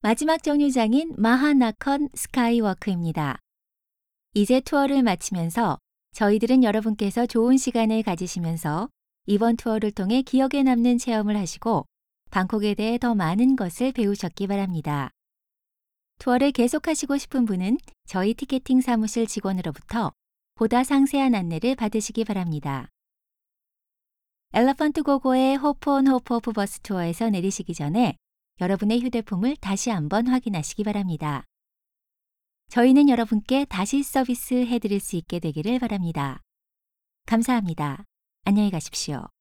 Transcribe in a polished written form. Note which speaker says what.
Speaker 1: 마지막 정류장인 마하나컨 스카이워크입니다. 이제 투어를 마치면서 저희들은 여러분께서 좋은 시간을 가지시면서 이번 투어를 통해 기억에 남는 체험을 하시고 방콕에 대해 더 많은 것을 배우셨기 바랍니다. 투어를 계속하시고 싶은 분은 저희 티켓팅 사무실 직원으로부터 보다 상세한 안내를 받으시기 바랍니다. 엘러펀트 고고의 호프 온 호프 오프 버스 투어에서 내리시기 전에 여러분의 휴대폰을 다시 한번 확인하시기 바랍니다. 저희는 여러분께 다시 서비스 해드릴 수 있게 되기를 바랍니다. 감사합니다. 안녕히 가십시오.